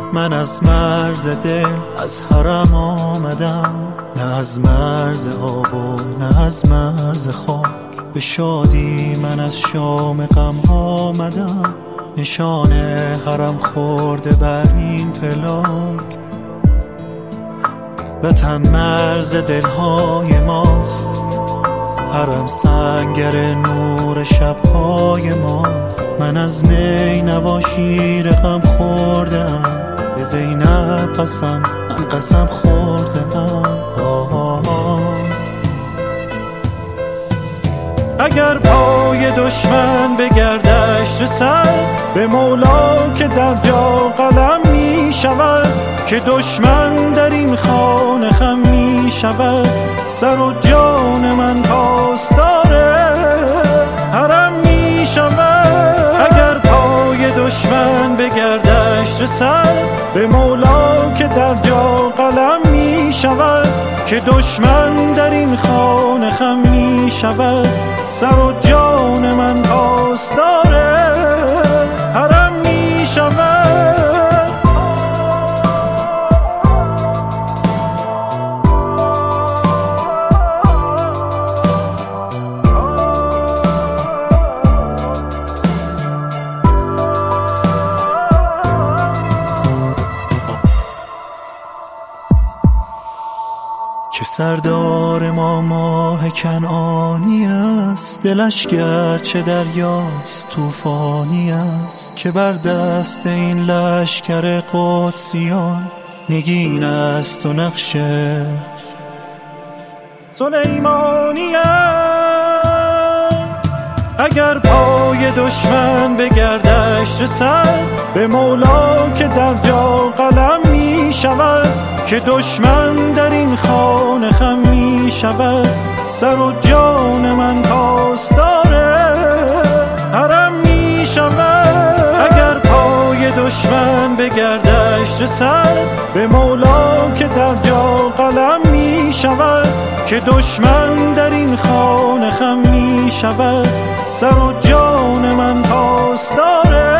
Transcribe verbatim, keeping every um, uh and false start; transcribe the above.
من از مرز دل از حرم آمدم، نه از مرز آب و نه از مرز خاک. به شادی من از شام غم آمدم، نشان حرم خورده بر این پلاک. وطن مرز دلهای ماست، حرم سنگر نور شبهای ماست. من از نی نوا شیر غم خوردم، به زینب قسم من قسم خوردم. اگر پای دشمن به گردش رسد، به مولا که در جا قلم می شود. که دشمن در این خانه خم می شود، سر و جان من پاسدار حرم می شود. اگر پای دشمن به گردش رسد، به مولا که در جا قلم می شود. که دشمن در این خانه خم می شود، سر و جان من پاسدار حرم می شود. که سردار ما ماه کنعانی است، دلش گرچه دریاست طوفانی است. که بر دست این لشکر قدسیان نگین است و نقش سلیمانی است. اگر پای دشمن به گردش رسد، به مولا که در جا قلم می شود. که دشمن در این خانه خم می شود، سر و جان من پاسدار حرم می شود. اگر پای دشمن به گردش رسد، به مولا که در جا قلم می شود. که دشمن در این خانه خم می شود، سر و جان من پاسدار